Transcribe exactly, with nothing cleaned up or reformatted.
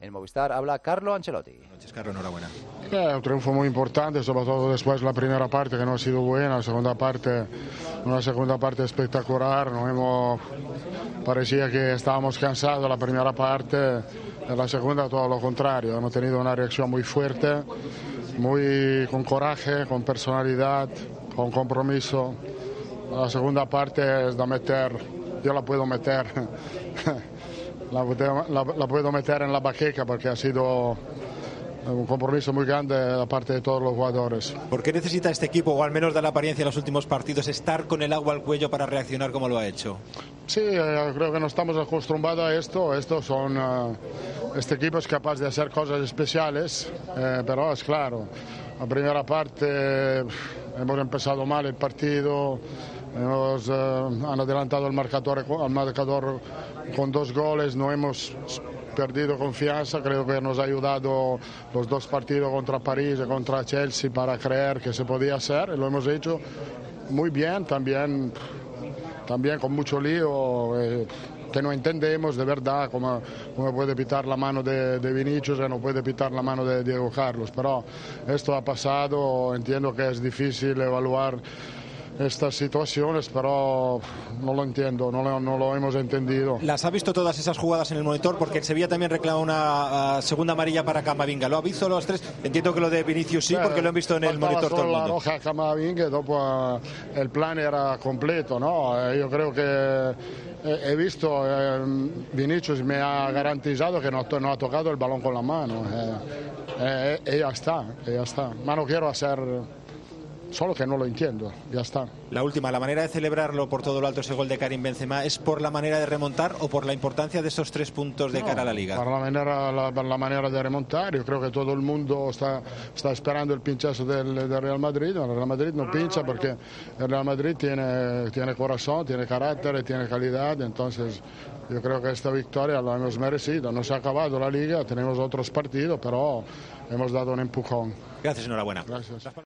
En Movistar habla Carlo Ancelotti. Buenas noches, Carlo, enhorabuena. Eh, un triunfo muy importante, sobre todo después de la primera parte que no ha sido buena, la segunda parte, una segunda parte espectacular, no hemos, parecía que estábamos cansados la primera parte, en la segunda todo lo contrario, hemos tenido una reacción muy fuerte, muy con coraje, con personalidad, con compromiso. La segunda parte es de meter, yo la puedo meter. La, la, la puedo meter en la baqueca porque ha sido un compromiso muy grande de parte de todos los jugadores. ¿Por qué necesita este equipo, o al menos da la apariencia en los últimos partidos, estar con el agua al cuello para reaccionar como lo ha hecho? Sí, eh, creo que no estamos acostumbrados a esto. Estos son, uh, este equipo es capaz de hacer cosas especiales, eh, pero es claro, la primera parte hemos empezado mal el partido. Hemos, eh, han adelantado el marcador, el marcador con dos goles, no hemos perdido confianza, creo que nos ha ayudado los dos partidos contra París y contra Chelsea para creer que se podía hacer, y lo hemos hecho muy bien, también, también con mucho lío, eh, que no entendemos de verdad cómo, cómo puede pitar la mano de, de Vinicius y no puede pitar la mano de Diego Carlos, pero esto ha pasado, entiendo que es difícil evaluar estas situaciones, pero no lo entiendo, no lo, no lo hemos entendido. ¿Las ha visto todas esas jugadas en el monitor? Porque el Sevilla también reclama una uh, segunda amarilla para Camavinga. ¿Lo ha visto los tres? Entiendo que lo de Vinicius sí, porque lo han visto en el monitor todo el mundo. La roja a Camavinga, dopo uh, el plan era completo, ¿no? Eh, yo creo que he visto, eh, Vinicius me ha garantizado que no, no ha tocado el balón con la mano, eh, eh, y ya está, y ya está. Ma no quiero hacer... Solo que no lo entiendo, ya está. La última, la manera de celebrarlo por todo lo alto ese gol de Karim Benzema, ¿es por la manera de remontar o por la importancia de esos tres puntos de no, cara a la Liga? Para la manera, la, para la manera de remontar, yo creo que todo el mundo está, está esperando el pinchazo del, del Real Madrid. El Real Madrid no pincha porque el Real Madrid tiene, tiene corazón, tiene carácter, tiene calidad, entonces yo creo que esta victoria la hemos merecido. No se ha acabado la Liga, tenemos otros partidos, pero hemos dado un empujón. Gracias, enhorabuena. Gracias.